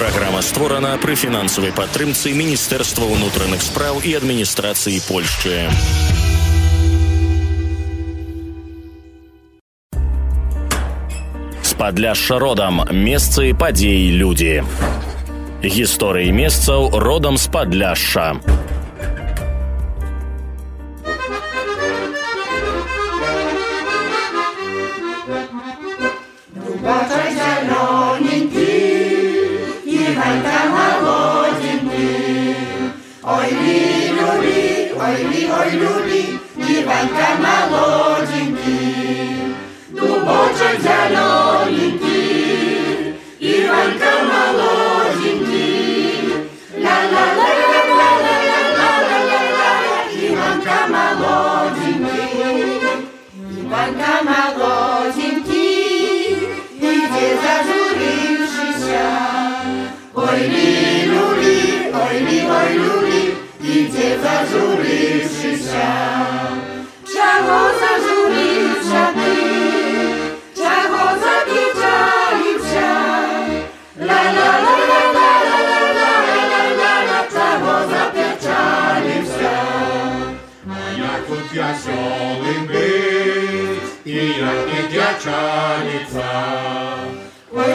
Праграма створана пры фінансавай падтрымцы Міністэрства ўнутраных спраў і адміністрацыі Польшчы. З Падляшша родам. Месцы, падзеі, людзі. Гісторыі месцаў родам з Падляшша. Ой, люби, Иванка молоденький, дубочек зелененький, Иванка молоденький, ла-ла-ла-ла-ла-ла-ла-ла-ла-ла, Иванка молоденький, Иванка молоденький, иди зажурившийся, ой, люби, idzie zażuрившися. Czego zażuрився ty? Czego zapieczaliwся? La la la la la la la la la la la, czego zapieczaliwся? A jak tu wiosoły być i jak nie dziaczanica. Oj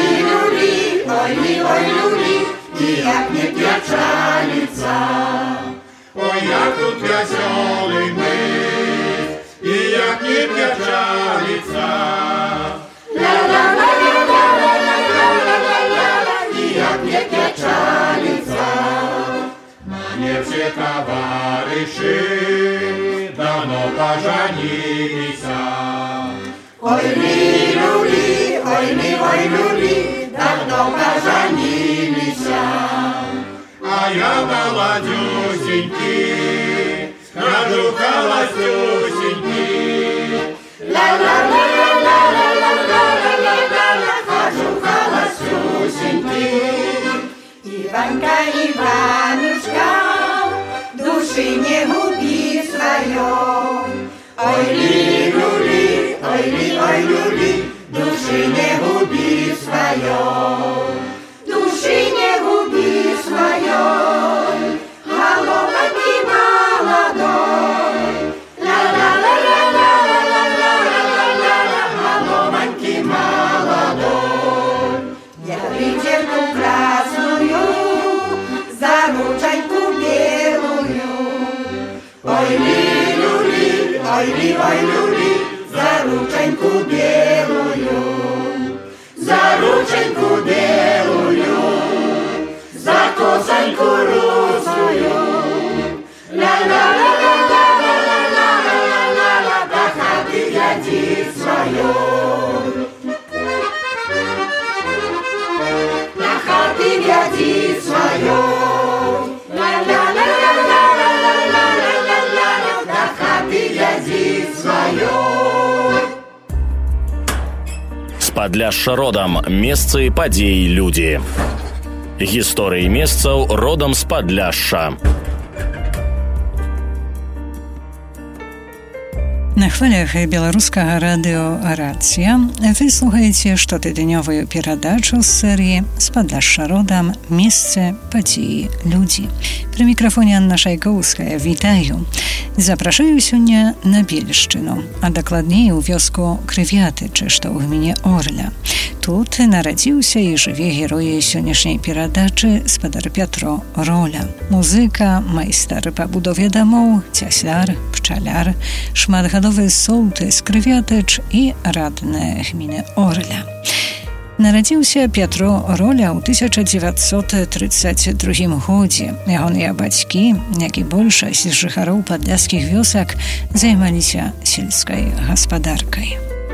luli, i jak nie piaczanica. Oj, jak tu wiosoły być i jak nie dziaczanica. La la la la la la la la la la, i jak nie piaczanica. Nie все towarzyszy dawno pożeniliśmy. Oj luli, dawno pożeniliśmy. A ja молодюсенький, скажу холостюсенький. La la la la la la la la la la la, скажу холостюсенький. Iwanka, Iwanuszka, duszy nie gubi swoją. Oj luli, duszy nie gubi swoją. Duszy nie gubi swoją. Halowanki молодой. La la la la la la la la la la, halowanki молодой. Ja widzę tu krasную, zaruczańku bieluju. Oj luli, zaruczańku bieluju. Zaruczańku bieluju, za kosańku rusuju. La la la la la la la la la la la, do chaty jadzi swoją. Na chaty jadzi swoją. La la la la la la la la la la, do chaty jadzi swoją. З Падляшша родам. Месцы, падзеі, людзі. Гісторыі месцаў родам з Падляшша. На хвалях беларускага радыё «Рацыя» вы слухаеце штотыднёвую перадачу з серыі «З Падляшша родам. Месцы, падзеі, людзі». Пры мікрафоне Анна Шайкоўская. Вітаю. Запрашаю сёння на Бельшчыну, а дакладней у вёску Крывятычы, што ў гміне Орля. Тут нарадзіўся і жыве герой сённяшняй перадачы спадар Пятро Роля. Музыка, майстар па будове дамоў, цясляр, пчаляр, шматгадовы соўтыс Крывятыч і радная гміны Орля. Нарадзіўся Пятро Роля ў 1932 годзе. Ягоныя бацькі, як і большасць жыхароў падляшскіх вёсак, займаліся сельскай гаспадаркай.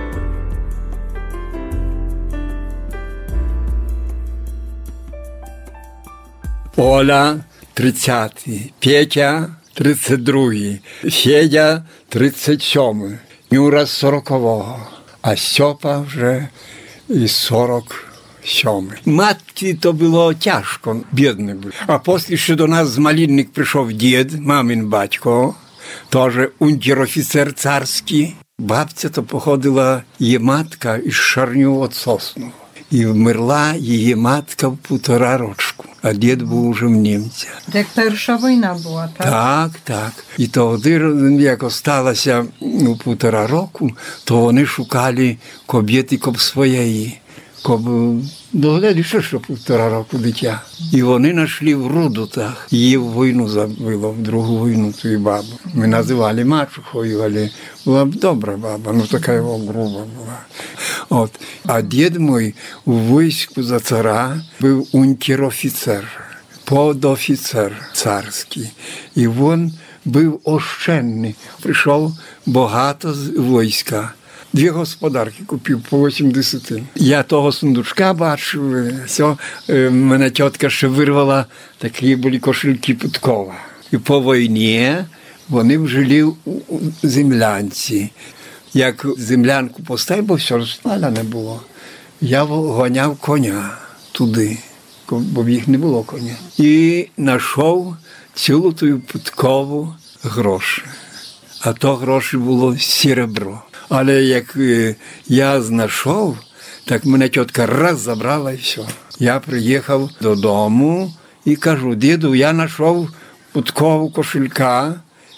Оля 30, Петя 32, Федя 37, Нюра 40-го, а Стьопа вже і 47. Матці то було тяжко, бідний був. А після, що до нас з Малинник прийшов дід, мамин батько, теж унтер-офіцер царський. Бабця то походила, її матка із Шарню від Сосну. І вмерла її матка в 1,5 рочку, а дід був уже в німця. Як перша війна була, так? Так, так. І тоді, як осталося 1,5 року, то вони шукали кобєти коб своєї, коб доглядали, що 1,5 року дитя. І вони знайшли в Рудутах. Її в війну забило, в Другу війну, ту бабу. Ми називали мачухою, але була б добра баба, така його груба була. От. А дід мій у війську за цара був унтер-офіцер, подофіцер царський. І він був ощенний. Прийшов багато з війська. 2 господарки купив по 80. Я того сундучка бачив, все. Мене тітка ще вирвала, такі були кошельки Путкова. І по війні вони жили у землянці. Як землянку поставив, бо все розпаля не було, я гоняв коня туди, бо в їх не було коня. І знайшов цілу ту Путкову гроші. А то гроші було серебро. Але як я знайшов, так мене тітка раз забрала і все. Я приїхав додому і кажу: діду, я знайшов Путкову кошелька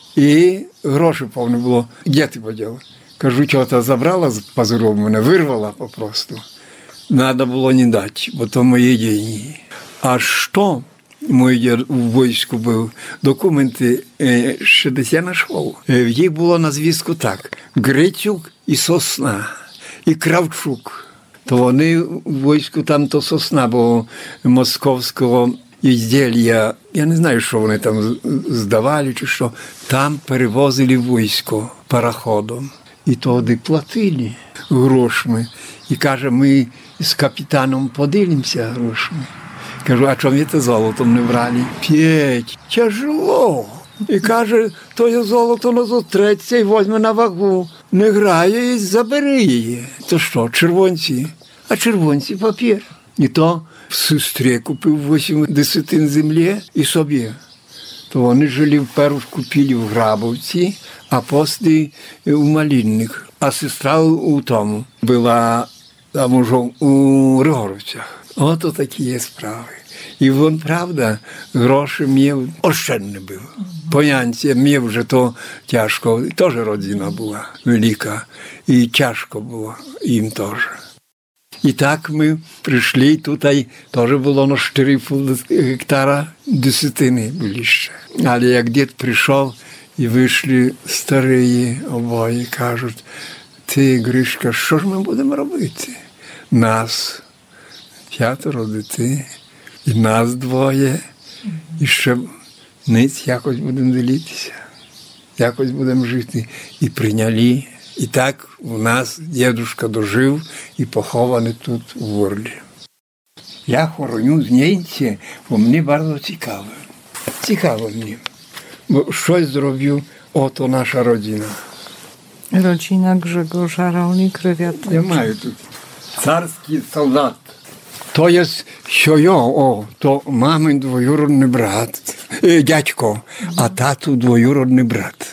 і гроші повні було. Де ти поділ? Кажу, тьота забрала з пазуров, мене вирвала попросту. Надо було не дати, бо то мої деньги. А що? Мій дід у війську був, документи ще десь я знайшов. В їх було на звістку так: Грицюк і Сосна, і Кравчук. То вони в війську там то Сосна, бо московського ізділля, я не знаю, що вони там здавали чи що, там перевозили військо пароходом. І тоді платили грошми. І каже, ми з капітаном поділимося грошми. Кажу, а чому це золотом не брали? П'ять, тяжело. І каже, то золото не зотреться і візьме на вагу. Не грає і забери її. То що, червонці? А червонці папір. І то в сестрі купив 80 землі і собі. То вони жили вперше купили в Грабовці, а після у Малинних. А сестра у тому була там уже у Григоровцях. Ото такі є справи. І він, правда, гроші мав, ощенний був. Поянці мав вже то тяжко, теж родина була велика, і тяжко було їм теж. І так ми прийшли, тут теж було на 4,5 гектара десятини були ще. Але як дід прийшов, і вийшли старі обоє, кажуть, ти, Гришка, що ж ми будемо робити? Нас 5 дітей, і нас 2, і ще ниць якось будемо ділитися, якось будемо жити. І прийняли. І так у нас дідушка дожив і похований тут у Ворлі. Я хороню з німці, бо мені дуже цікаво. Цікаво мені. Бо щось зроблю, ото наша родина. Rodzina Grzegorza Rolnik, Krywiaty. Я маю тут царський солдат. То є, що я, то мамин двоюродний брат, дядько, а тату двоюродний брат.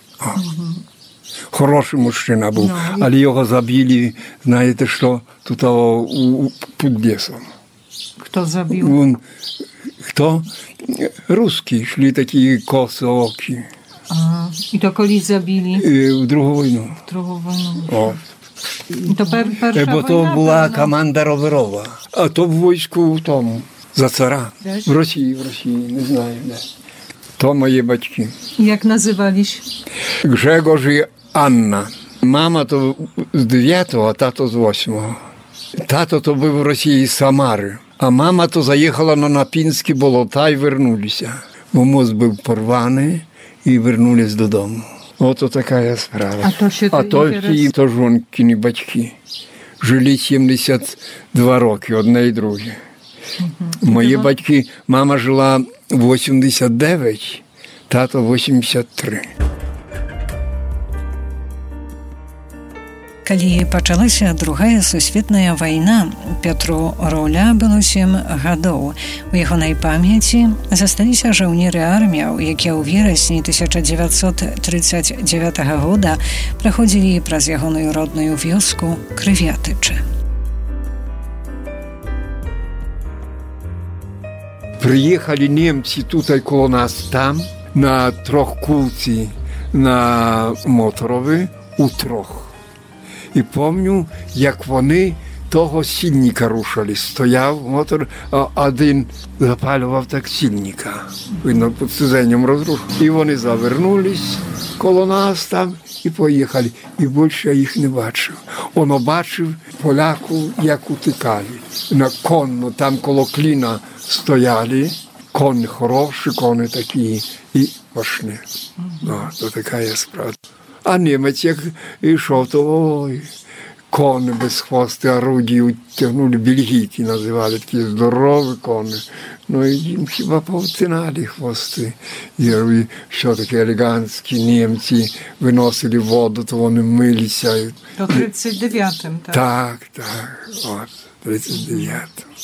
Хороший мужчина був, але його забили, знаєте що, тут під лісом. Хто забив? Хто? Русські, йшли такі косоокі. Ага. I to koли zabili? В Другу війну. Другу війну. О. To перша Бо то була команда роверова. А то в війську в тому, за цара. В Росії, не знаю. Де. То мої батьки. Jak nazywaliś? Grzegorz i Anna. Mama to z 9, a tato z 8. Tato to був в Росії з Самари. А мама то заїхала на Напінські болота і вернулися. Бо мост був порваний і вернулись додому. Ото така справа. А то ті жонкині батьки. Жили 72 роки, одне і друге. Мої батьки, мама жила 89, тато 83. Калі пачалася другая сусветная вайна, Петру Роля было 7 гадоў. У ягонай памяці засталіся жаўнеры арміяў, якія ў верасні 1939 года праходзілі праз ягоную родную вёску Крывятычы. Приїхали німці тут коло нас там, на трьохкулці, на Моторові, у трьох. І пам'ятаю, як вони того сільника рушили. Стояв мотор, а один запалював так сільника. Видно, під сиденням розрушив. І вони завернулись коло нас там і поїхали. І більше я їх не бачив. Он бачив поляку, як утікали. На конно, там коло кліна стояли. Коні хороші, коні такі. І пішли. То така є справа. А німець, як йшов, то ой, коні без хвости, орудії тягнули, бельгійки називали, такі здорові коні. Ну і їм хіба повтинали хвости. І що таке елегантські німці виносили воду, то вони милися. То 39-м, так? Так, от, 39-м.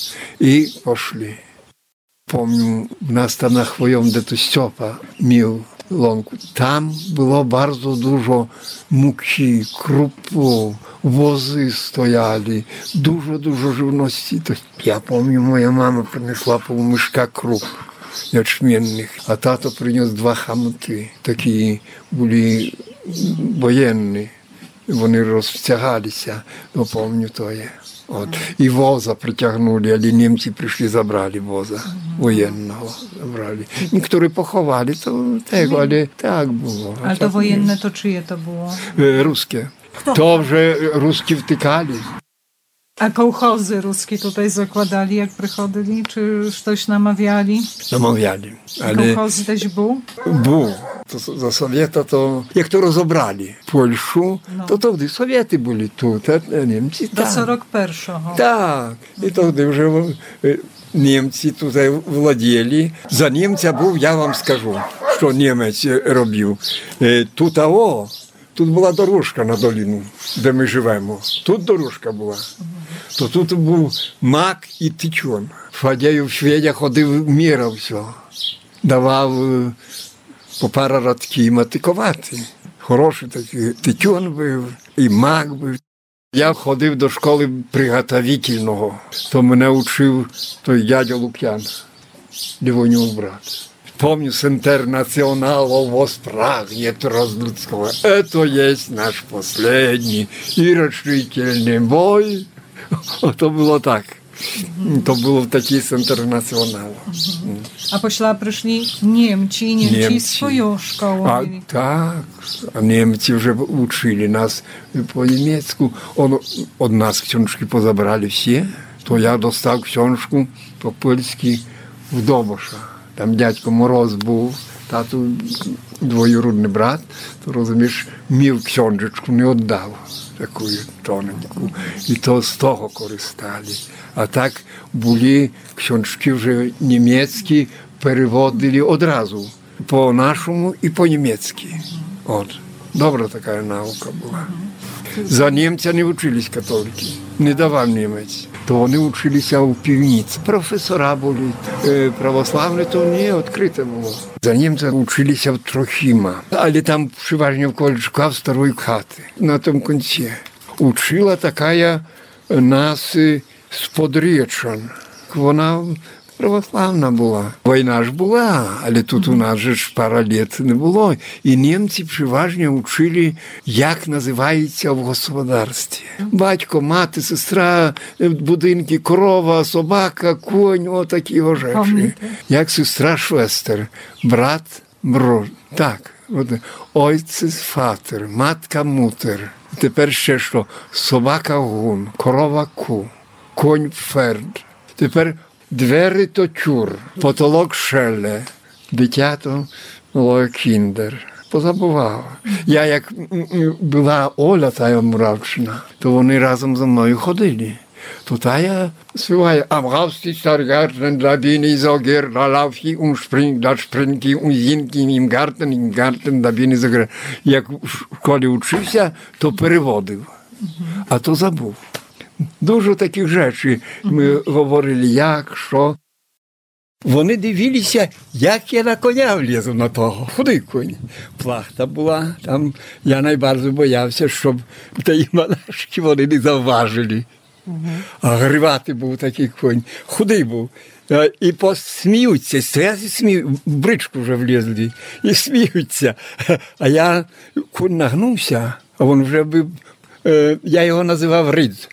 І пішли. Пам'ятаю, в нас там на Хвойом, де то Стьопа мів лонку. Там було дуже дуже муки, крупу, вози стояли, дуже живності. Я пам'ятаю, моя мама принесла полмішка круп ячменних, а тато приніс 2 хамути. Такі були воєнні. Вони розтягалися, ну, пам'ятаю, то є. От. І воза притягнули, але німці прийшли, забрали воза воєнного. Забрали. Niektórzy поховали, то tego, ale tak było. Ale to wojenne to czyje to było? Ruskie. To, że Ruskie wtykali. A kołchozy ruskie tutaj zakładali, jak przychodzili? Czy coś namawiali? Namawiali. Ale... Kołchozy też był? Był. To za Sowieta to, jak to rozebrali Polszu, to wtedy Sowiety byli tu, a Niemcy tam. Do 41. Tak. I to wtedy już Niemcy tutaj władali. Za Niemca był, ja wam скажу, що Niemiec robił. Тут була дорожка на долину, де ми живемо. Тут дорожка була. То тут був мак і тичон. Фадєю в Шведя ходив, міряв все. Давав по пара радків матикувати. Хороший такий тичон був, і мак був. Я ходив до школи приготовительного. То мене учив той дядя Лук'ян, Лівонюк брат. Помню, с интернационалом воспрагнет Разлуцкого. Это есть наш последний и решительный бой. To było tak. To było taki z internacjonalem. A pośla przyszli Niemcy i Niemcy swoją szkołę mieli. Tak, a Niemcy już uczyli nas po niemiecku. Od nas książki pozabrali все. To ja dostał książkę po polski w Добоша. Там дядько Мороз був, тату двоюрідний брат, то, розумієш, мів ксьонджечку не віддав, таку тоненьку. І то з того користали. А так були książki вже німецькі, переводили одразу. По-нашому і по-німецьки. От. Добра така наука була. За німця не вчились католики, не давав німець. То вони вчилися у півніці. Професора були православні, то не відкрите було. За німця вчилися в Трохіма. Але там переважно в колечка в старої хати. На тому кінці. Учила така нас з Подреччан. Вона православна була. Війна ж була, але тут у нас же ж пара літ не було. І німці переважно вчили, як називається в господарстві. Батько, мати, сестра, будинки, корова, собака, конь, отакі речі. Як сестра Швестер, брат, брат. Так. Ojciec, фатер, матка, мутер. Тепер ще що? Собака, гун, корова, ку, конь, ферд. Тепер двері то тюр, потолок шеле, дитя то кіндер. Позабувала. Я як була Оля, та Муравчина, то вони разом зі мною ходили. То та я співаю «Am Rausstich der Garten, da bin ich so gern, da lauf ich und spring, da spring ich und sing im Garten, da bin ich so gern». Як в школі учився, то переводив, а то забув. Дуже таких речей ми говорили, як, що. Вони дивилися, як я на коня влізу на того. Худий конь. Плахта була, там я найбільше боявся, щоб ті монашки вони не завважили. А гриватий був такий конь. Худий був. І посміються, в бричку вже влізли, і сміються. А я нагнувся, а він вже був, я його називав Риць.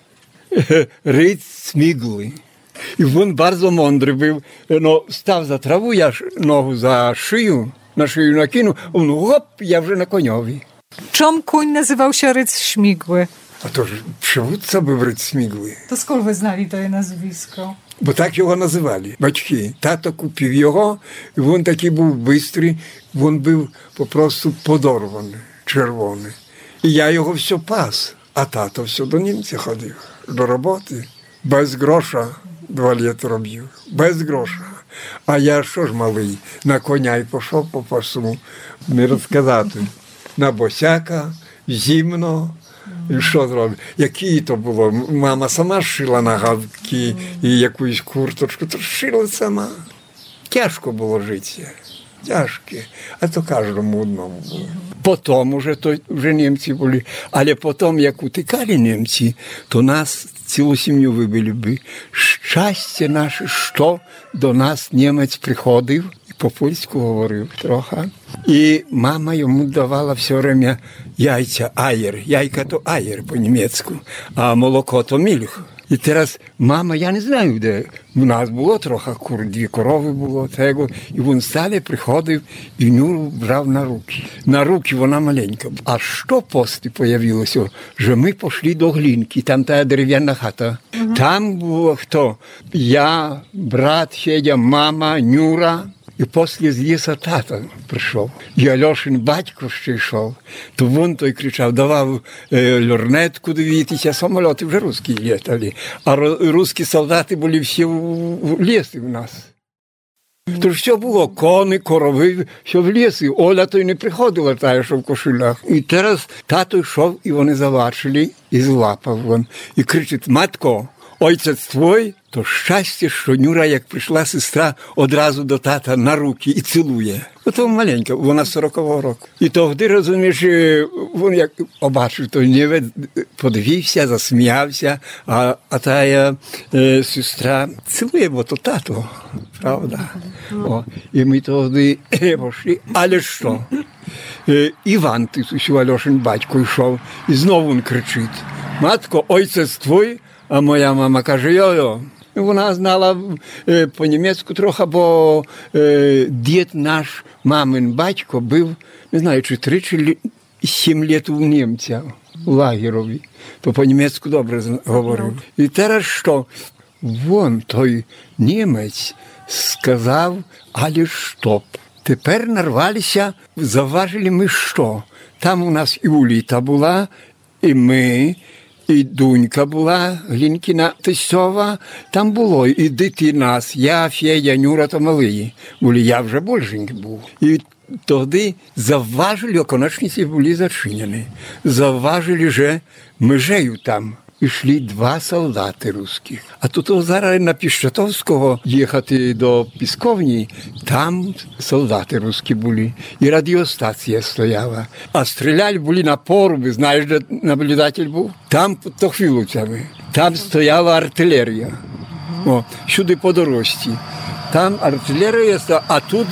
Риць Смігли. І він дуже мудрий був. Став за траву, я ногу за шию, на шию накинув, а він гоп, я вже на коньові. Czym koń nazywał się Ryc Śmigły? А то ж przywódca був Риць Смігли. To skąd wy znali to nazwisko? Бо так його називали, батьки. Тато купив його, і він такий був бистрий, він був попросту подорваний, червоний. І я його все пас, а тато все до німця ходив, до роботи. Без гроша 2 літа робив, без гроша. А я що ж малий, на коня й пішов по пасу, не розказати. На босяка, зимно. І що зробив? Які то було? Мама сама шила нагавки і якусь курточку, то шила сама. Тяжко було життя. Тяжке. А то кожному одному було. Потім вже німці були. Але потім, як утікали німці, то нас цілу сім'ю вибили би. Щастя наше, що до нас німець приходив, по-польську говорив трохи. І мама йому давала все время яйця, аєр. Яйка то аєр по-німецьку, а молоко то мільх. І зараз мама, я не знаю де, у нас було трохи кур, 2 корови було, tego, і він стale приходив і Нюру брав на руки. На руки вона маленька. А що після появилося? Що ми пішли до Глінки, там та дерев'яна хата. Там було хто? Я, брат Федя, мама, Нюра. І після з лісу тата прийшов. І Альошин батько ще йшов. То він той кричав, давав лорнетку дивитися, самоліти вже русські літали. А русські солдати були всі в лісі в нас. Тож все було, кони, корови, все в лісі. Оля то й не приходила, та, що в кошулях. І зараз тато йшов, і вони завачили, і злапав він. І кричить, матко, ojciec твій, то щастя, що Нюра, як прийшла сестра, одразу до тата на руки і цілує. Ото маленька, вона 40-го року. І тоді, розумієш, він як побачив той німець, подивився, засміявся, а та сестра цілує, бо то тато, правда? О, і ми тоді пішли, але що? Іван Тисусю, Альошин батько, йшов, і знову він кричить, матко, ojciec твій, а моя мама каже, йо-йо. Вона знала по-німецьку трохи, бо дід наш, мамин батько, був, не знаю, чи 3 чи 7 років у німця, у лагерові. То по-німецьку добре говорив. І зараз що? Вон той німець сказав, але стоп. Тепер нарвалися, заважили ми що? Там у нас і Уліта була, і ми, і Дунька була, Глінкіна тестова, там було і діти нас, я, Федя, Нюра та малий. Були, я вже більшенький був. І тоді заважили, оконечниці були зачинені. Заважили, що межею там йшли 2 солдати русських. А тут зараз на Піщатовського їхати до Пісковні, там солдати русські були. І радіостація стояла. А стріляли були на поруби, знаєш, де наблюдатель був? Там під Тохвіловцями. Там стояла артилерія. О, сюди по дорожці. Там артилерія стояла, а тут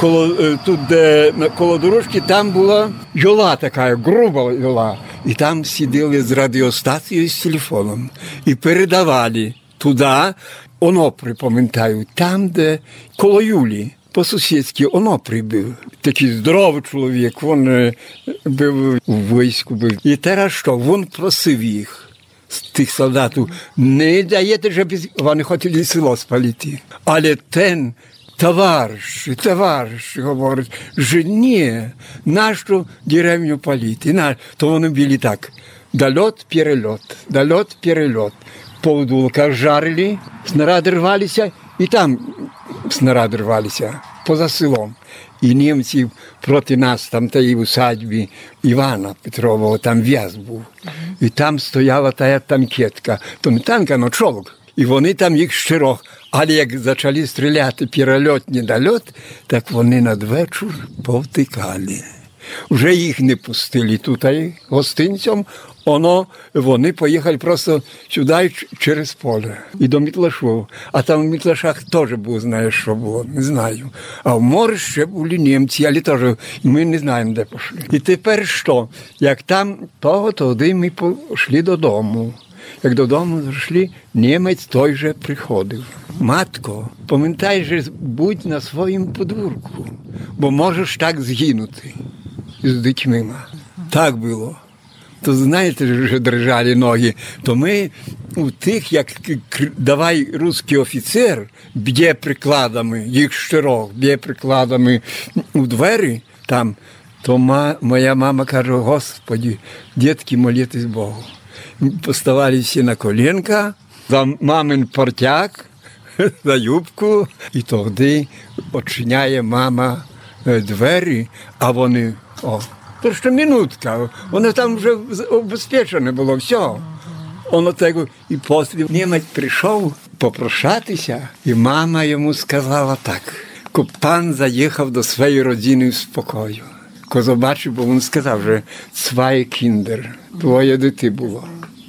коло дорожки, там була йола така, груба йола. І там сиділи з радіостацією, з телефоном. І передавали туди, Онопри, пам'ятаю, там, де коло Юлі, по-сусідськи Онопри був. Такий здоровий чоловік, він був у війську. І зараз що, він просив їх, тих солдатів, не даєте, щоб вони хотіли село спалити. Але ten товариш, говорить, що ні, нашу деревню палити. То вони були так, дольот-перельот. Повдулка жарили, снаряди рвалися, і там снаряди рвалися, поза селом. І німці проти нас, там тієї усадьби Івана Петрового, там в'яз був. І там стояла та танкетка. То не танка, но човк. І вони там їх щирох. Але як почали стріляти перельот, недольот, так вони надвечір повтикали. Вже їх не пустили тут гостинцям, Вони поїхали просто сюди через поле і до Мітлашу. А там в Мітлашах теж було, знаєш, що було, не знаю. А в морі ще були німці, але теж ми не знаємо, де пішли. І тепер що? Як там тоді ми пішли додому. Як додому зайшли, німець той же приходив. Матко, пам'ятай же, будь на своєму подвірку, бо можеш так згинути з дітьми. Так було. То знаєте, що дрижали ноги, то ми у тих, як давай русський офіцер, б'є прикладами, їх щирок, б'є прикладами у двері, там, то моя мама каже, Господи, дітки, молітесь Богу. Поставали всі на коленка, за мамин портяк, за юбку, і тоді відчиняє мама двері, а вони, то що минутка, воно там вже обезпечене було, все. Воно tego, і після німець прийшов попрощатися, і мама йому сказала так, ко пан заїхав до своєї родини в спокою. Ко побачив, бо він сказав, що «Zwei Kinder», твоє дитя було.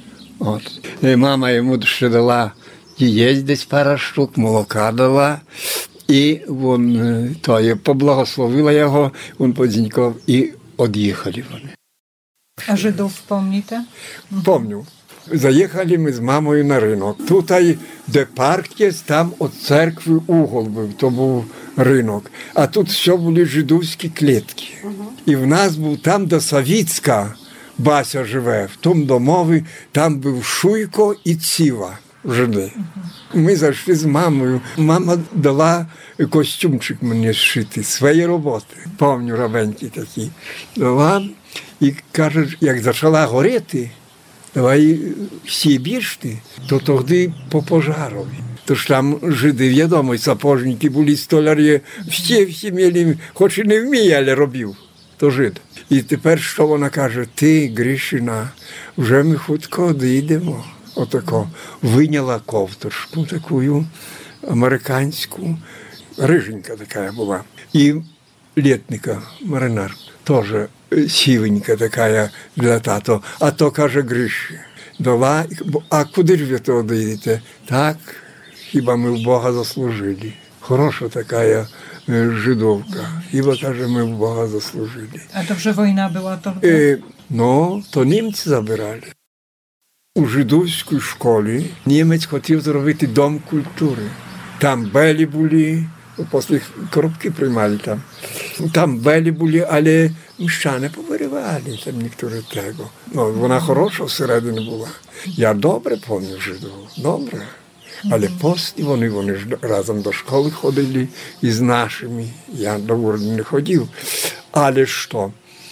І мама йому ще дала їсти десь пару штук, молока дала, і він поблагословила його, він подзінькав і odjechali вони. A Żydów pomnite? Помню. Заїхали ми з мамою на ринок. Тут, де парк є, там від церкви угол був, то був ринок. А тут все були жидовські клітки. І в нас був там, де Савіцька Бася живе, в тому домові, там був Шуйко і Ціва, жиди. Ми зайшли з мамою. Мама дала костюмчик мені зшити, свої роботи. Помню, робенькі такі. Дала і каже, як почала горіти, давай всі біжти, то тоді по пожарові. Тож там жиди, відомо, сапожники були, столярі, всі мали, хоч і не вміє, але робив, то жид. І тепер, що вона каже, ти, Гришина, вже ми хутко дійдемо. Отако, виняла ковточку таку, американську, риженька така була. І літника, маринар, теж сівенька така для тато. А то, каже, Гриші, дала, а куди ж ви того дійдете? Так, хіба ми в Бога заслужили. Хороша така жидовка. Хіба, каже, ми в Бога заслужили. A dobrze wojna była to? То німці забирали. У жидовській школі німець хотів зробити дом культури. Там белі були, після коробки приймали там. Там белі були, але міщани повиривали там некоторі того. Вона хороша всередині була. Я добре пам'ятаю жидову, добре. Але після вони ж разом до школи ходили із нашими. Я до уряду не ходив. Але що?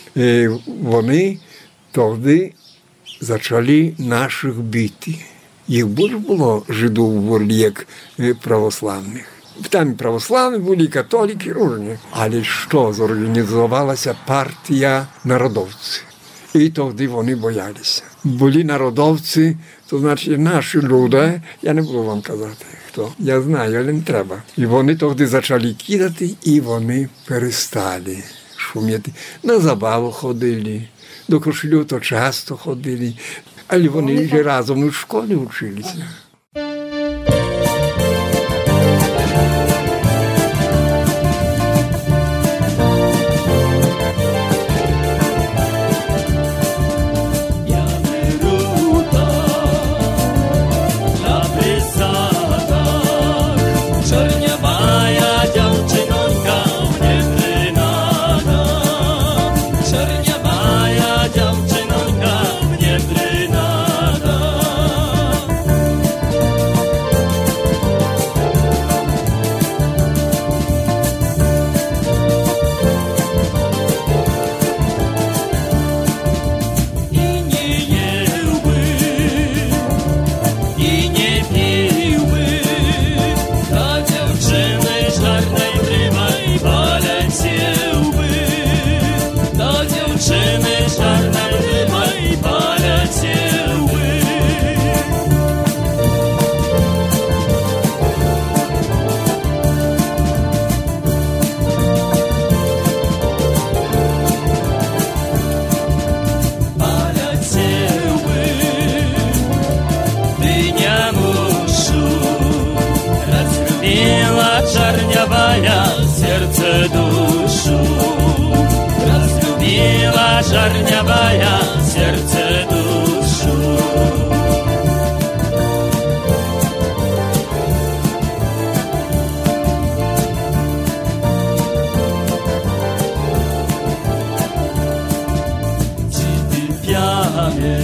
Вони тоді почали наших бити. Їх більше було жидів, як православних. Там і православні були, і католики, різні. Але що, зорганізувалася партія народовців. І тоді вони боялися. Були народовці, то значить наші люди, я не буду вам казати, хто. Я знаю, але не треба. І вони тоді почали кидати, і вони перестали шуміти. На забаву ходили. До Кошелю то часто ходили, але вони вже разом у школі вчилися. serce duszu. Dzidy piany,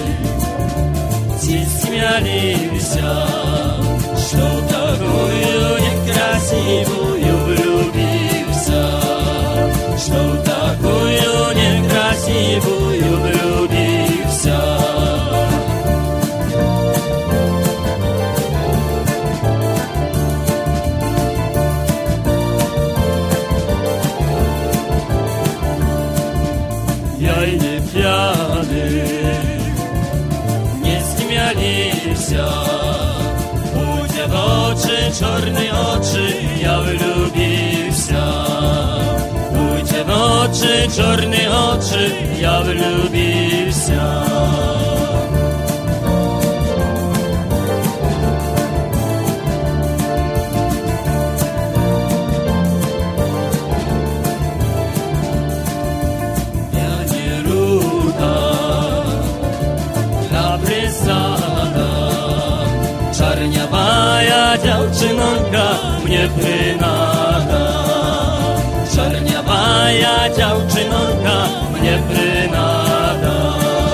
ci śmialiся, что такую некрасивую влюбился, что такую некрасивую влюбился. Я и не пьяный, не смеялися, у тебя очи, черные очи, я влюбился. У тебя очи, черные очи, я влюбился. Czarniawая dziewczynonka mnie przynada. Czarniawая dziewczynonka mnie przynada.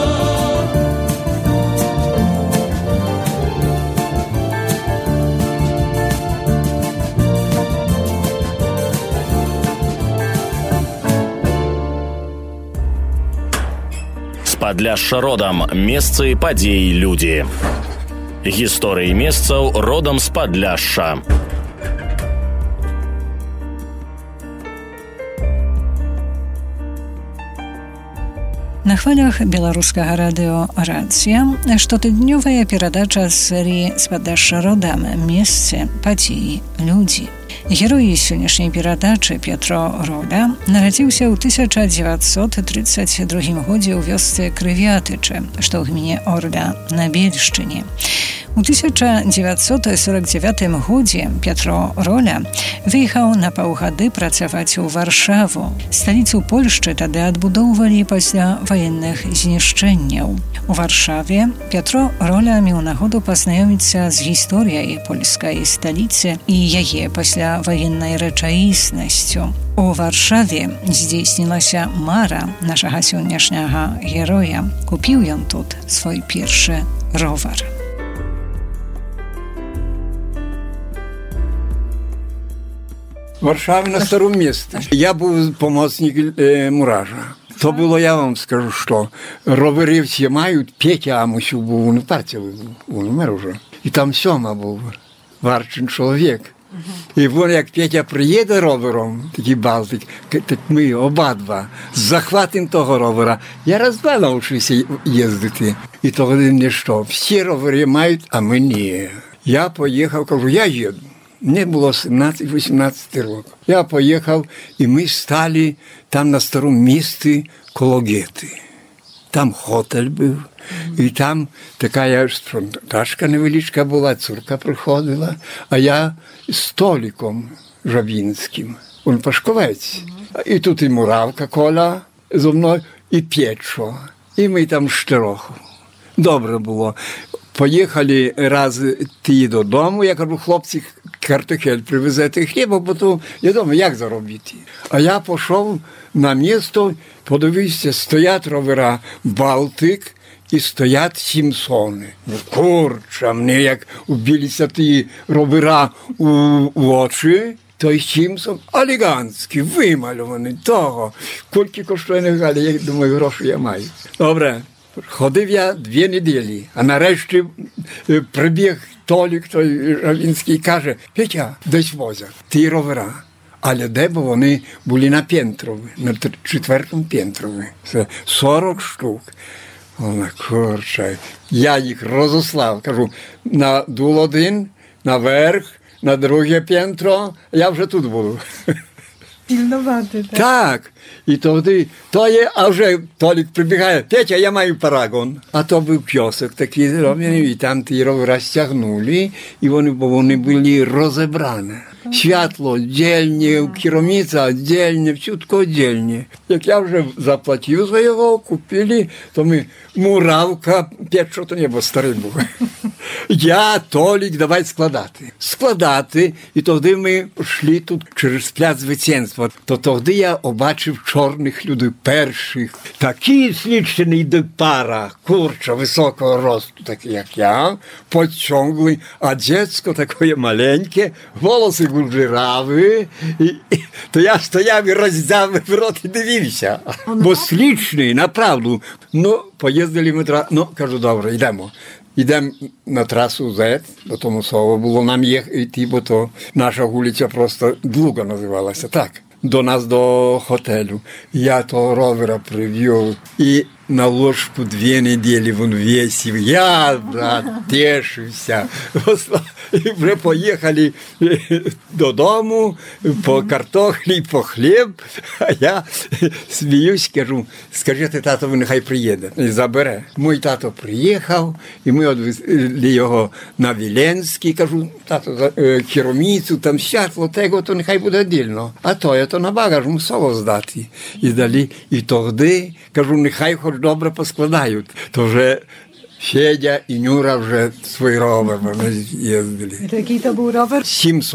З Падляшша родам, месцы, падзеі, людзі. Гісторыі месцаў родам з Падляшша. На хвалях беларускага радыё «Рацыя» штотыднёвая перадача з серыі «З Падляшша родам. Месцы, падзеі, людзі». Герой сённяшняй перадачы Петро Роля нарадзіўся ў 1932 годзе ў вёсцы Крывятычы, што ў гміне Орля на Бельшчыне. У 1949 годзе Петро Роля выехаў на паўгады працаваць у Варшаву. Сталіцу Польшчы тады адбудоўвалі пасля ваенных знішчэнняў. У Варшаве Петро Роля меў нагоду пазнаёміцца з гісторыяй польскай сталіцы і яе пасляваеннай рэчаіснасцю. У Варшаве здзейснілася мара нашага сённяшняга героя. Купіў ён тут свой першы ровар. В Варшаві на старому місці. Я був помічник муража. То було, я вам скажу, що ровери всі мають, Петя Амусів був, ну партія був, умер уже. І там Сьома був, Варчин чоловік. І він, як Петя приїде ровером, такий Балтик, так ми обидва захватимо того ровера. Я раз-два навчився їздити. І тоді мені що, всі ровери мають, а ми ні. Я поїхав, кажу, я їду. Мені було 17-18 років. Я поїхав, і ми стали там на старому місці коло Гети. Там готель був, і там така ташка невеличка була, цурка приходила, а я столиком жавінським. Він пашковець. І тут і Муравка Коля зо мною, і Пєчо. І ми там штирох. Добре було. Поїхали раз ті додому, я кажу, хлопці, картохель привезете хліба, бо то, я думаю, як заробити. А я пішов на місто, подивився, стоять ровера Балтик і стоять Сімпсони. Ну, курча, мені як убилися ті ровера у очі, той Сімпсон елегантський, вимальований, того. Скільки коштує не галі, я думаю, гроші я маю. Добре. Ходив я 2 неділі, а нарешті прибіг Толік, той Жавінський, каже, Петя, десь возять ті ровера. Але де, бо вони були на Пєнтрові, на 4-му Пєнтрові. Це 40 штук. Вона, курча, я їх розослав, кажу, на дул один, наверх, на друге Пєнтро, я вже тут буду. Пільнувати, так? Так. І тоді, то є, а вже Толік прибігає, Петя, я маю парагон. А то був кіосок такий зроблений, і там ті ровера стягнули, і вони були розібрані. Світло віддільне, керівниця віддільне, всютко віддільне. Як я вже заплатив за його, купили, то ми муравка, що то небо старий був. Я, Толік, давай складати. Складати, і тоді ми пішли тут через пляц Зwycięstwa. То тоді я побачив чорних людей перших. Такі слідчені до пара, курча, високого росту, такі як я, підтягли, а дитятко таке маленьке, волоси гужирави. То я стояв і роздяв рот і дивився. Бо слідчний, направду. Ну, поїздили ми, кажу, добре, йдемо. Йдемо на трасу Z, бо тому слово було нам йти, бо то наша вулиця просто Długo називалася. Так, до нас до готелю. Я того ровера привів і на ложку 2 неділі він весів. Я, брат, тішився. І вже поїхали додому по картоплі, по хліб. А я сміюсь, кажу, скажіть татові, нехай приїде і забере. Мій тато приїхав, і ми відвезли його на Віленський. Кажу, тато, керівницю, там світло, того, то нехай буде віддільно. А то на багаж мусило здати. І далі, і тоді, кажу, нехай хоч добре поскладають. То вже Федя і Нюра вже свій ровер їздили. Який то був ровер?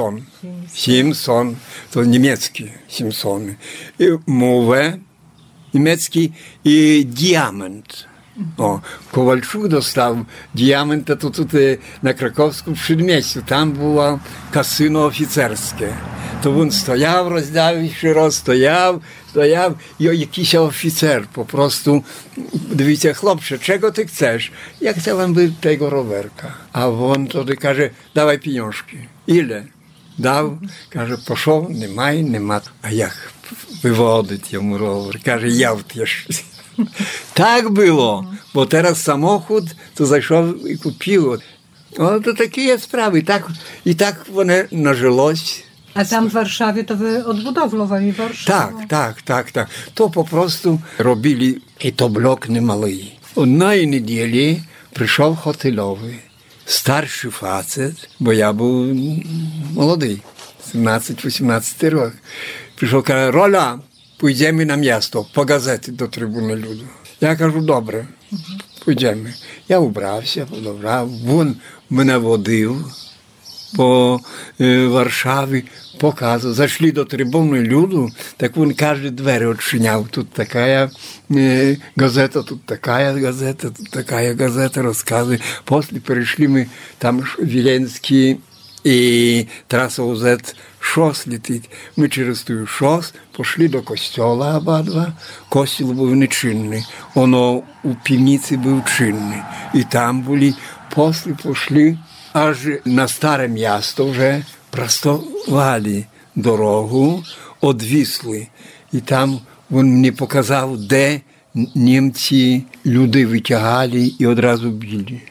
Сімсон. То німецький Сімсон. І мове німецький і діамант. О, Ковальчук достав діаманта тут на Краковському Przedmieściu. Там було касино офіцерське. То він стояв, роздявивши роз, стояв, і якийсь офіцер попросту, дивіться, хлопче, чого ти chcesz? Я chciałem би tego роверка. А він тоді каже, давай піньошки. Іле? Дав, каже, пішов, нема. А як виводить йому ровер? Каже, я втішусь. Так було, бо зараз самохід, то зайшов і купив. О, то такі є справи. І так воно нажилось. A tam w Warszawie to wy odbudowlowali Warszawę? Tak. To po prostu robili i to blok niemali. Одної неділі прийшов hotelowy, старший facet, bo ja był молодий, 17-18 років. Прийшов, каже, Роля, pójdziemy na miasto, po gazety do Trybuny Ludu. Ja кажу, добре, pójdziemy. Я убрався, він мене водив по Варшаві, показував. Зайшли до Трибуни Люду, так він каже, двері відчиняв. Тут така газета, тут така газета, тут така газета, розказує. Після перейшли ми, там Віленський і траса УЗ ШОС летить. Ми через ту ШОС пішли до костьола обидва. Костьол був нечинний. Воно у півниці був чинний. І там були, після пішли аж на старе місто вже простували дорогу, одвісли. І там він мені показав, де німці люди витягали і одразу били.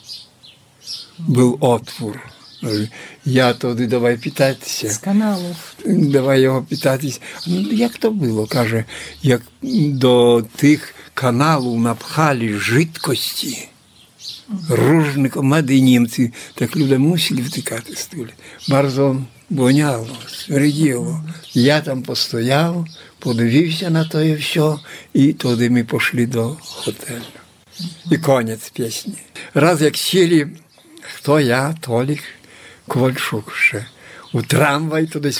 Був отвор. Я тоді давай питатися. З каналів. Давай його питатися. Як то було? Каже, як до тих каналів напхали жидкості, różnych omady Niemcy, tak ludzie musieli wtykać z tyłu. Bardzo błoniało, smierdziło. Ja tam postojał, podивився na to i wszystko i wtedy my poszli do hotelu. I koniec pieśni. Raz jak chcieli, to ja, Tolik, Ковальчук ще. У трамвай туди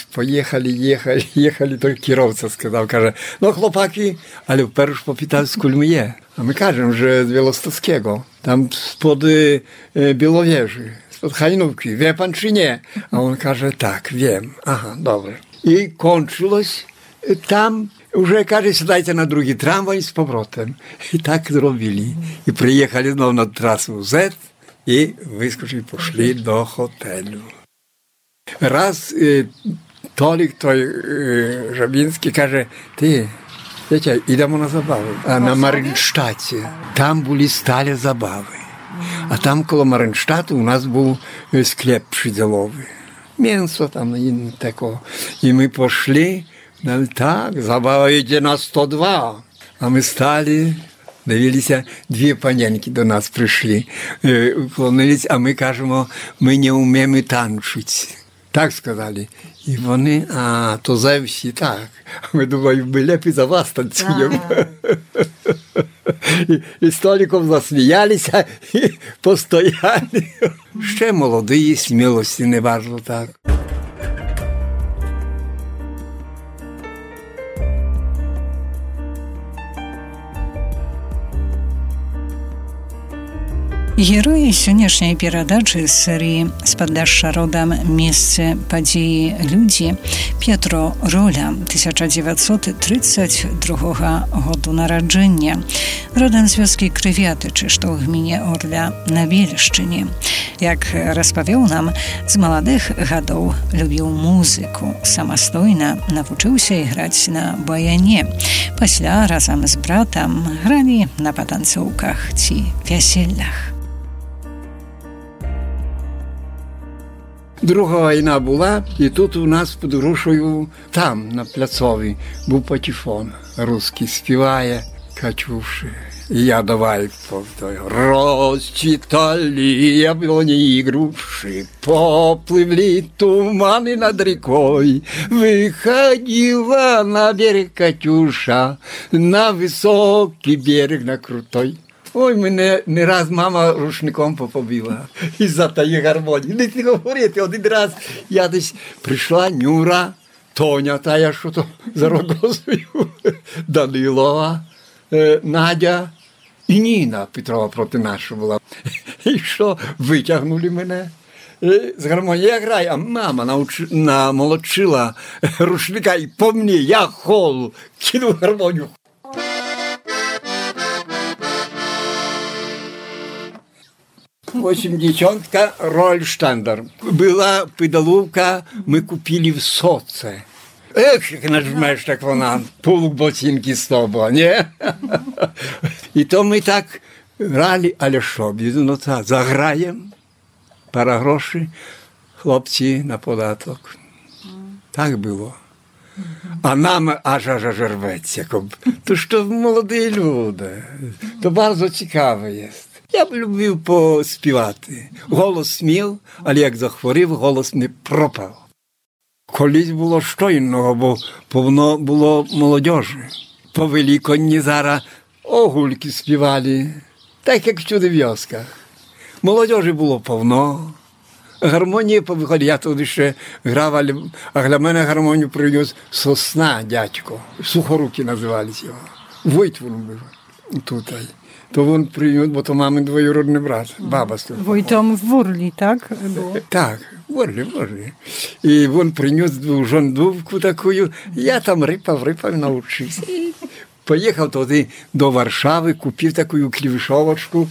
їхали, то кіровця сказав, каже, ну, хлопаки, але вперше попитав, скуль ми є. А ми кажемо, що з Білостockiego, там з-под Біловежі, з-под Хajnówki, wie pan czy nie? A on каже, так, wiem. Ага, добре. І кончилось там, вже, каже, сідайте на другий трамвай з повротом. І так зробили. І приїхали знову на трасу Z і вискочили, пішли до готелю. Раз Толік, той Жабінський, каже, ти, wiecie, йдемо на забави. А на Маринштаті, там були сталі забави. А там коло Маринштату у нас був склеп приділовий. М'ясо там і такого. І ми пішли, так, забава йде на 102. А ми стали, дивилися, дві панянки до нас прийшли, уклонились, а ми кажемо, ми не вміємо танчити. Так сказали. І вони, то завжди так. Ми думаємо, ми лепі за вас танцюємо. І столиком засміялися, і постояли. Ще молодий, смілості не важно так. Героі сённяшняй перадачы з серії «З Падляшша родам. Месцы, падзеі, людзі» П'ятро Роля, 1932 году нараджэння. Родам з вёскі Крывятычы, што ў гміне Орля на Бельшчыне. Як распавёў нам, з маладых гадоў любіў музыку. Самастойна навучыўся іграць на баяне. Пасля разам з братам гралі на патанцоўках ці вяселлях. Друга війна була, і тут у нас під грушею, там, на пляцові, був патефон русський, співає «Катюши». І я давай повторю. Розцвітали яблоні і груші, попливли тумани над рікою, виходила на берег Катюша, на високий берег, на крутой. Ой, мене не раз мама рушником побила із-за тієї гармонії. Не ти говорити, один раз я десь прийшла Нюра, Тоня, та я що то за Рогозою, Данилова, Надя і Ніна Петрова проти нашого була. І що, витягнули мене з гармонії. Я граю, а мама намолодчила рушника і по мені, я холу, кинув гармонію. Восемь девчонка, Рольштандер. Была педаловка, мы купили в соце. Эх, нажмеш, так вона, полботинки з тобою, не? І то ми так грали, але що, ну так, заграємо, пара грошей, хлопці на податок. Так було. А нам аж рветься. То що молоді люди, то дуже цікаво є. Я б любив поспівати. Голос смів, але як захворів, голос не пропав. Колись було що інного, бо повно було молодежі. По Великодні зараз огульки співали, так як всюди в вёсках. Молодежі було повно. Гармонії повиходили. Я туди ще грав, а для мене гармонію приніс Сосна, дядько. Сухоруки називалися його. Войтвун був тут. То він приніс, бо то мамин двоюродний брат, баба з того. Войтом в Ворлі, так? Так, в Ворлі. І він приніс жондувку таку, я там рипав, навчився. Поїхав туди до Варшави, купив таку клівішовочку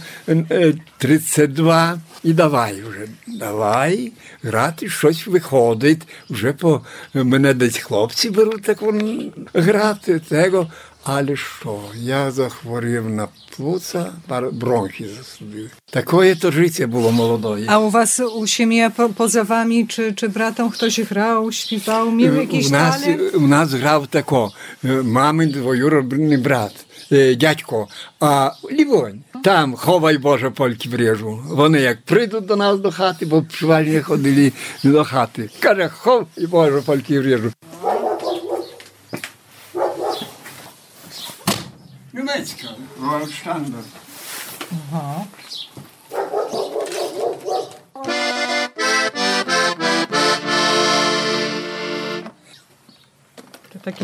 32 і давай грати, щось виходить. Вже по мене десь хлопці беруть так грати того. Але що, я захворів на плуца, бронхи засудив. Такое то життя було молодое. А у вас у сім'ї поза вами чи братом хтось грав, співав, мав якісь талант? У нас грав тако, мамин двоюродний брат, дядько, а Лівонь. Там, ховай Боже, польки врежу. Вони як прийдуть до нас до хати, бо пшвальні ходили до хати. Каже, ховай Боже, польки врежу. Німецька, Рольштандер. Ага. Це такі...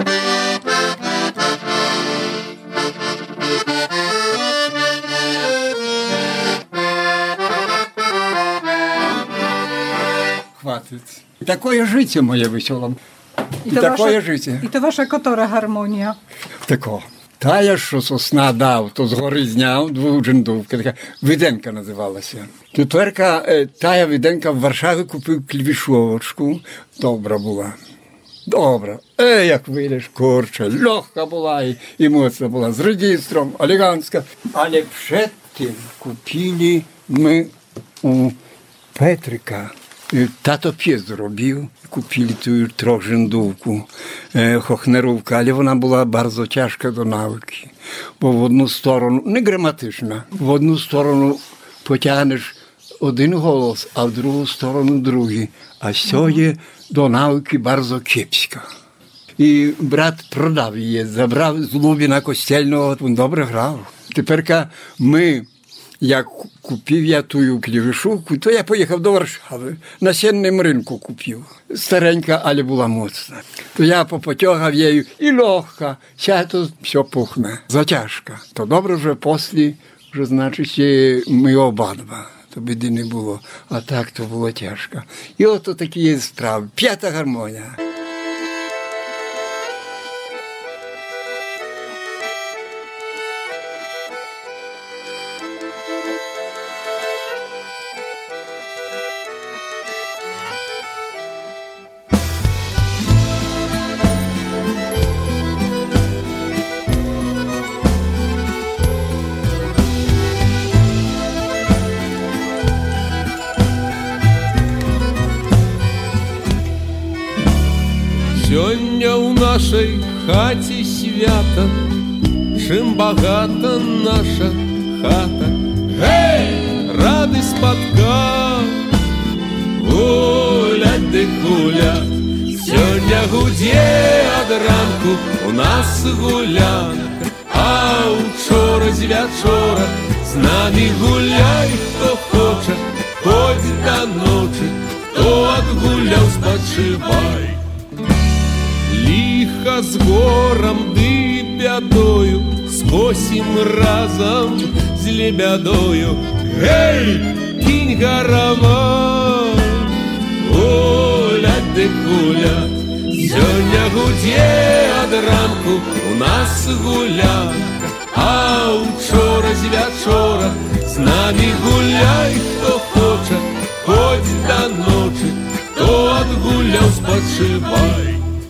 Хватить. Такое життя моє веселе. І такое життя. І то ваша котора гармонія? Тако. Тая, що Сосна дав, то згори зняв, дводжендувка, така Виденка називалася. Теперка тая Виденка в Варшаві купив клівішовочку, добра була. Добра. Як вийдеш, корче, легка була і моцна була, з регістром, елегантська. Але перед тим купили ми у Петрика. Тато п'єс зробив, купили ту трьохжендувку, хохнеровку, але вона була дуже тяжка до навики. Бо в одну сторону, не граматична, в одну сторону потягнеш один голос, а в другу сторону другий. А сьогодні до науки дуже кепсько. І брат продав її, забрав з Лубіна Костельного, він добре грав. Тепер ми, як купив я ту клівішовку, то я поїхав до Варшави, на сінному ринку купив. Старенька, але була моцна. То я попотягав її і легка, зараз все пухне. Затяжка. То добре вже після, вже значить, ми обидва. То біди не було, а так то було тяжко. І ото такі є справи. 5-та гармонія. Сёння ў нашай хаце свята, чым багата наша хата. Гэй, рады спаткаць, гулять ды гулять. Сёння гудзе ад ранку у нас гулянка, а учора з вячора з намі гуляй, хто хоча, хоць да ночы, хто адгуляў, спачывай. Ліха з горам ды бядою, скосім разам з лебядою. Гэй, кінь гараваць, гулять ды гулять. Сёння гудзе ад ранку у нас гулянка, а учора з вячора з намі гуляй, хто хоча, хоць да ночы, хто адгуляў, спачывай.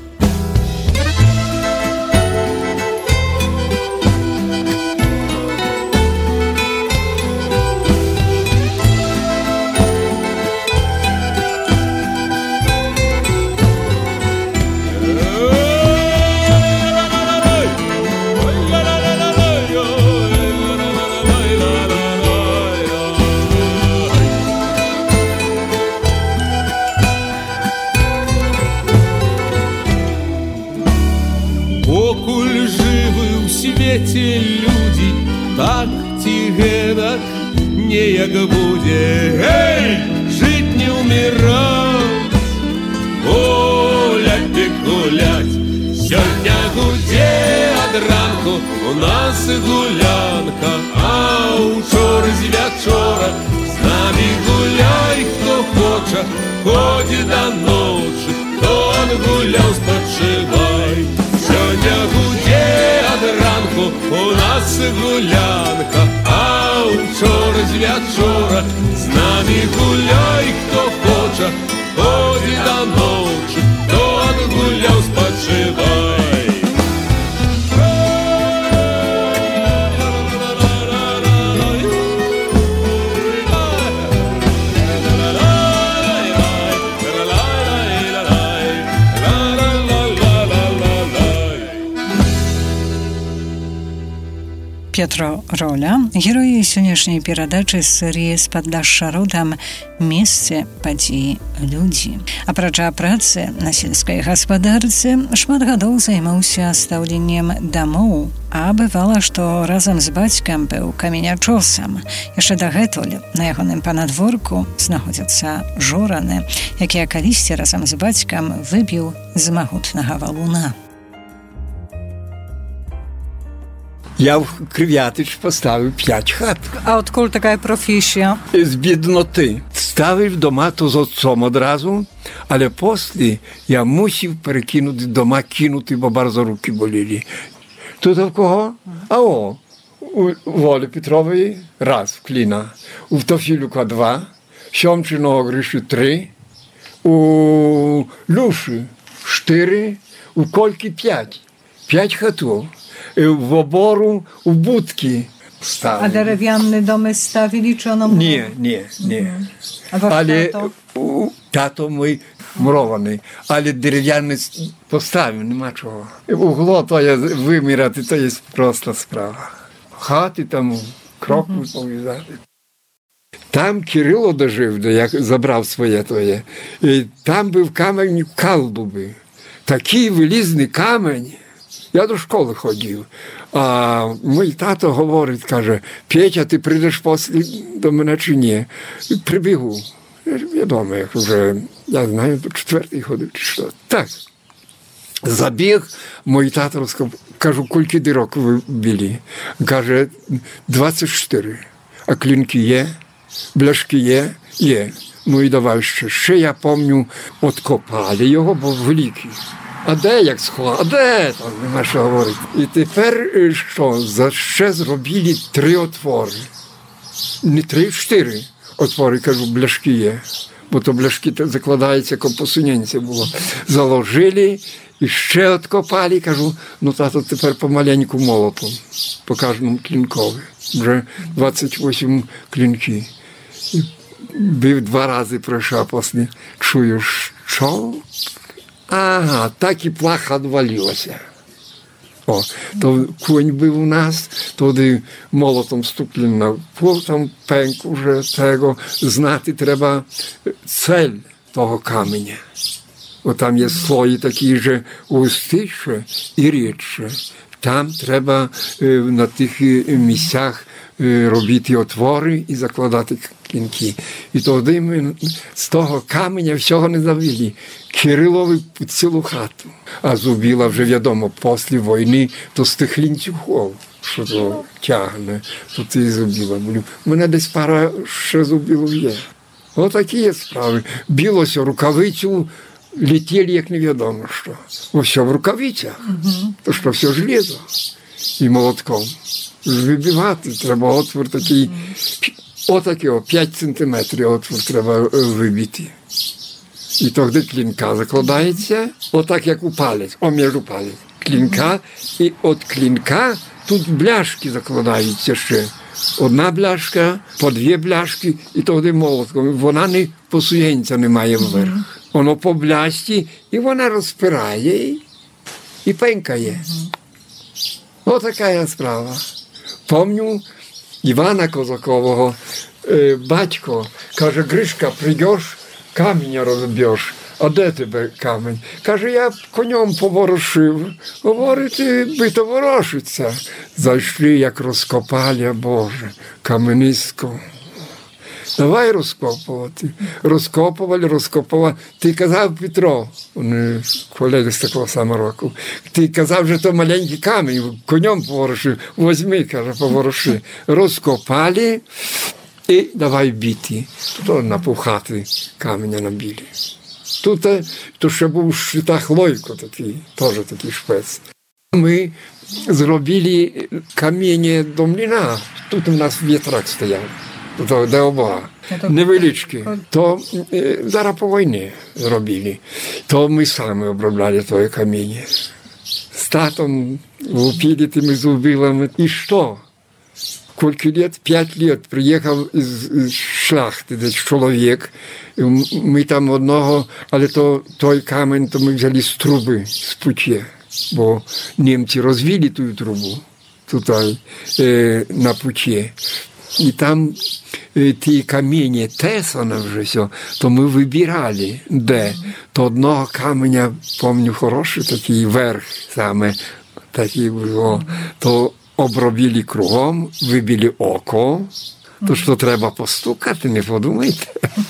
Покуль жывы ў свеце людзі, так ці гэтак неяк будзе. Гэй, жыць не ўміраць, гулять ды гулять. Сёння гудзе ад ранку у нас гулянка, а учора з вячора з намі гуляй, хто хоча, хоць да ночы, хто адгуляў, спачывай. Сёння гудзе ад ранку у нас гулянка, а учора з вячора з намі гуляй, хто хоча, хоць да ночы, хто адгуляў, спачывай. Петро Роля, героі сённяшняй перадачы з серыі «З Падляшша родам. Месцы, падзеі, людзі». Апрача працы на сельскай гаспадарцы, шмат гадоў займаўся стаўленнем дамоў, а бывала, што разам з бацькам быў каменячосам. Яшчэ дагэтуль на ягоным панадворку знаходзяцца жораны, якія калісьці разам з бацькам выбіў з магутнага валуна. Я в Крив'ятич поставив 5 хат. А откуль така професія? З бідноти. Ставив дома то з отцом одразу, але після я мусив перекинути дома, кинути, бо bardzo руки боліли. Тут в кого? А у Волі Петрової раз в Кліна, у Тофілюка 2, Сьомчиного Гриші 3, у Люші 4, у Кольки 5. 5 хатów. W oboru, w budki stawili. A drewniane domy stawili, czy ono... Nie. A wasz ale tato? Tato mój murowany, ale drewniany postawił, nie ma czego. Ugło to jest wymierać, to jest prosta sprawa. Chaty tam kroku powiedzali. Там Кирило дожив, де я забрав своє твоє. І там був камінь калдуби. Такий вилізний камінь. Я до школи ходив. А мій тато говорить, каже, Петя, ти прийдеш після до мене чи ні? І прибігу. Відомо, як вже, я знаю, до 4-й ходив чи що. Так. Забіг, мій тато розказав, кажу, скільки дірок ви били? Каже, 24. А клінки є? Бляшки є? Є. Ну і давай ще. Ще я пам'ятаю, откопали його, бо великий. А де як сховав? А де? Там нема що говорити. І тепер що? Ще зробили 3 отвори. Не 3, 4 отвори, кажу, бляшки є. Бо то бляшки закладаються, як посуненці було. Заложили і ще откопали. Кажу, ну тато тепер помаленьку молотом. По кожному клінкові. Вже 28 клінки. Бив 2 рази пройшов, після чую, що? Ага, так і плаха відвалилася. О, то конь був у нас, тоді молотом стукли на пол, там пенк уже tego. Знати треба цель того каменя. Бо там є слої такі же густіше і рідше. Там треба на тих місцях робити отвори і закладати клінки. І тоді ми з того каменя всього не завели. Кирилові цілу хату. А зубила вже, відомо, після війни, то з тих лінцюгів, що то тягне, то ти зубила. У мене десь пара ще зубилів є. Отакі є справи. Білося рукавицю, летіли, як невідомо що. Ось в рукавицях. То що все железо. І молотком. Вибивати треба отвор такий, отакий, 5 сантиметрів отвор треба вибити. І тоді клінка закладається, отак як у палець, між палець. Клінка, і від клінка тут бляшки закладаються ще. 1 бляшка, по 2 бляшки, і тоді молотком. Вона не посуєнця не має вверх. Воно по бляшці, і вона розпирає, і пенькає. Отака справа. Помню Івана Козакового, батько, каже, Гришка, прийдеш, каміння розб'єш. А де тебе камінь? Каже, я конем поворушив. Говорить, бито ворушиться. Зайшли, як розкопали, Боже, каменистку. Давай розкопувати. Розкопували. Ти казав, Петро, вони колеги з такого самого року, ти казав, що то маленький камінь, конем поворушив. Возьми, каже, поворуши. Розкопали і давай бити. Тут напухати каменя набили. Тут то ще був Швітах Лойко такий, теж такий шпец. Ми зробили каміння до млина. Тут у нас вітрак стояв. Де оба. Невеличкі. То зараз по війні зробили. То ми самі обробляли той каміння. З татом лупили тими зубилами. І що? Скільки лет? 5 лет приїхав з шляхти, десь чоловік. Ми там одного, але той камінь то ми взяли з труби, з путі. Бо німці розвили ту трубу тут на путі. І там ті камені тесано вже все, то ми вибирали, де. То одного каменя, пам'ятаю, хороший такий верх саме, такий було, то обробили кругом, вибили око, то що треба постукати, не подумайте.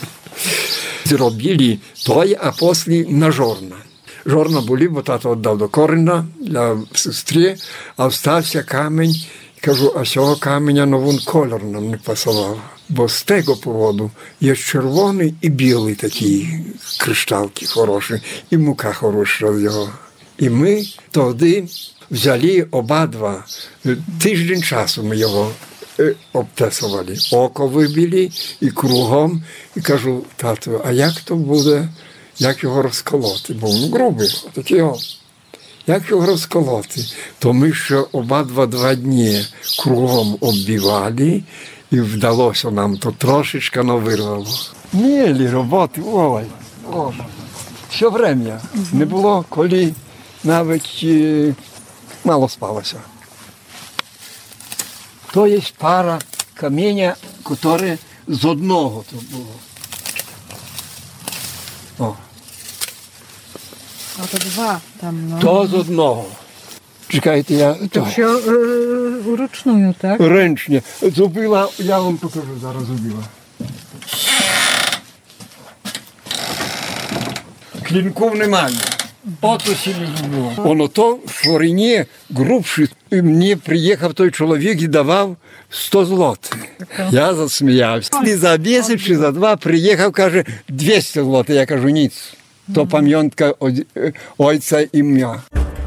Зробили той, а після на жорна. Жорна були, бо тато віддав до корена для сестри, а встався камінь. Кажу, а цього каменя новий колір нам не пасував. Бо з того поводу є червоний і білий такі кришталки хороші, і мука хороша з його. І ми тоді взяли обидва, тиждень часу ми його обтесували. Око вибили і кругом. І кажу, тату, а як то буде, як його розколоти? Бо він грубий, такий о. Як його розколоти? То ми ще обидва 2 дні кругом оббивали, і вдалося нам, то трошечки вирвало. Мілі роботи, ой, все время. Не було, коли навіть мало спалося. То є пара каміння, які з одного то було. О. А то два там, no. То з одного. Чекайте, я... To się urocznuje, tak? Ręcznie. Zrobiła, ja wam pokażę, zaraz zrobiła. Klинков немає. Ото сильно зробило. Воно то в Шорині, грубши, мені приїхав той чоловік і давав 100 злотих. Я засміявся. І за місяць чи за два приїхав, каже, 200 злотих. Я кажу, ніц. То пам'ятка отця ім'я.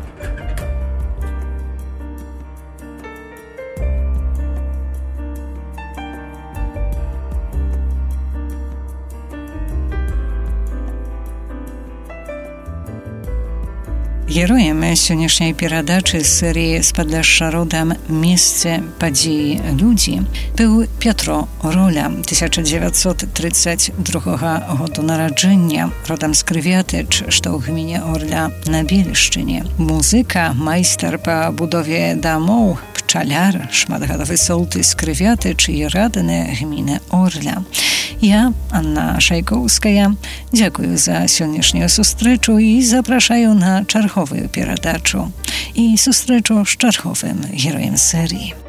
Героєм сьогоднішньої передачі з серії з Подляшша родом «Місце, події, люди» був Петро Роля, 1932 року народження, родом з Крywatycz, що в гміні Орля на Bielszczynie. Muzyka, majster po budowie domów, pszczeliar, szmatgadowy sołtys z Krywatycz i radny gminy Orla. Ja, Anna Szajkowska, dziękuję za сьогоднішню зустрічу і запрошую на чергову передачу. І зустрічу з черговим героєм серії.